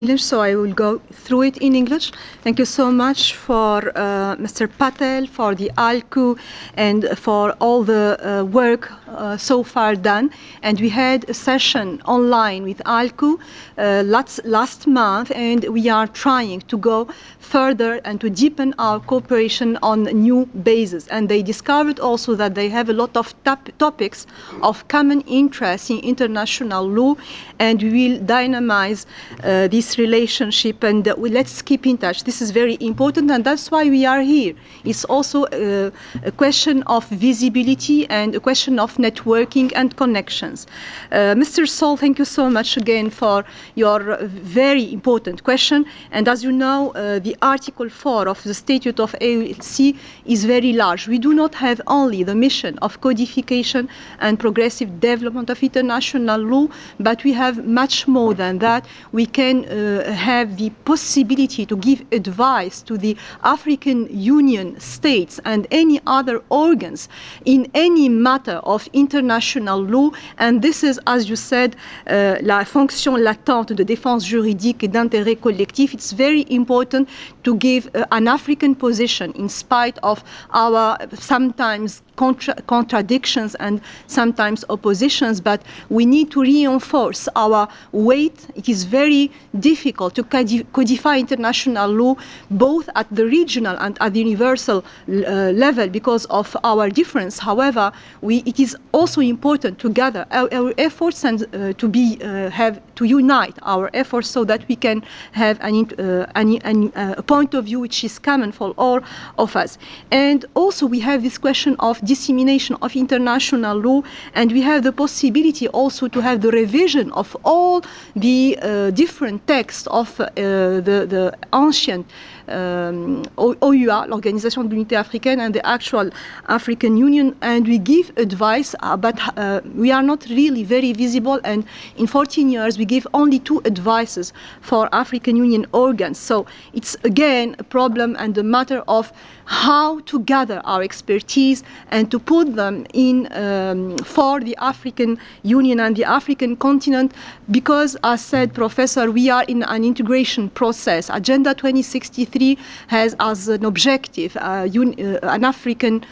English, so I will go through it in English. Thank you so much for Mr. Patel, for the ALCU, and for all the work so far done. And we had a session online with ALCU last month, and we are trying to go further and to deepen our cooperation on new bases. And they discovered also that they have a lot of topics of common interest in international law, and we will dynamize this relationship, and let's keep in touch. This is very important, and that's why we are here. It's also a question of visibility and a question of networking and connections. Mr. Sol, thank you so much again for your very important question. And as you know, the Article 4 of the Statute of AULC is very large. We do not have only the mission of codification and progressive development of international law, but we have much more than that. We can have the possibility to give advice to the African Union states and any other organs in any matter of international law. And this is, as you said, la fonction latente de défense juridique et d'intérêt collectif. It's very important to give an African position in spite of our sometimes contradictions and sometimes oppositions, but we need to reinforce our weight. It is very difficult to codify international law both at the regional and at the universal level because of our difference. However, it is also important to gather our efforts and to unite our efforts so that we can have a point of view which is common for all of us. And also we have this question of dissemination of international law, and we have the possibility also to have the revision of all the different texts of the ancient OUA, l'Organisation de l'Unité Africaine, and the actual African Union, and we give advice, but we are not really very visible, and in 14 years we give only 2 advices for African Union organs. So it's again a problem and a matter of how to gather our expertise and to put them in for the African Union and the African continent, because, as said Professor, we are in an integration process. Agenda 2063 has as an objective an African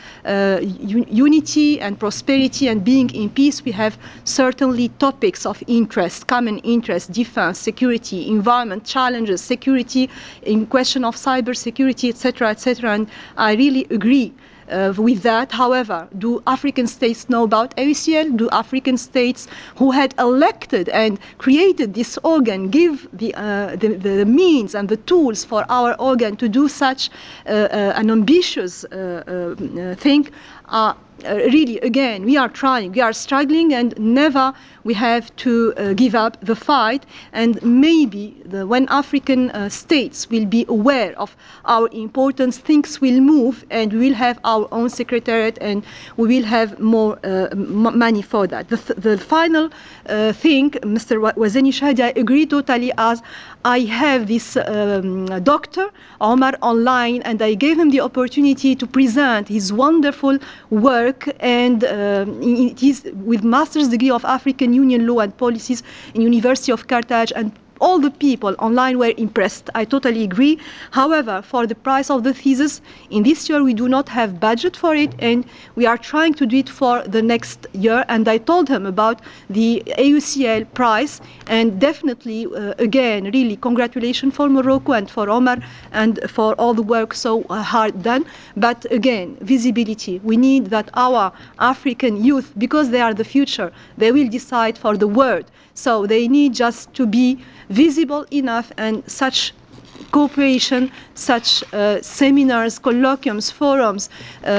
unity and prosperity and being in peace. We have certainly topics of interest, common interest, defense, security, environment, challenges, security, in question of cyber security, etc., etc. And I really agree with that. However, do African states know about AUCL? Do African states who had elected and created this organ give the means and the tools for our organ to do such an ambitious thing? Really, again, we are trying, we are struggling, and never we have to give up the fight. And maybe when African states will be aware of our importance, things will move, and we will have our own secretariat, and we will have more money for that. The final thing, Mr. Wazeni Shahdi, I agree totally, as I have this doctor, Omar, online, and I gave him the opportunity to present his wonderful work, and it is with master's degree of African Union law and policies in University of Carthage, and all the people online were impressed. I totally agree. However, for the price of the thesis, in this year we do not have budget for it, and we are trying to do it for the next year. And I told him about the AUCL price, and definitely, again, really congratulations for Morocco and for Omar and for all the work so hard done. But again, visibility. We need that our African youth, because they are the future, they will decide for the world. So they need just to be visible enough, and such cooperation, such seminars, colloquiums, forums,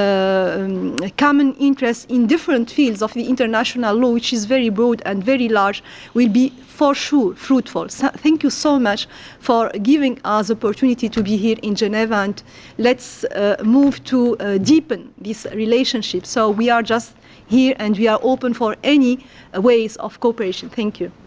common interests in different fields of the international law, which is very broad and very large, will be for sure fruitful. So thank you so much for giving us the opportunity to be here in Geneva, and let's move to deepen this relationship. So we are just here, and we are open for any ways of cooperation. Thank you.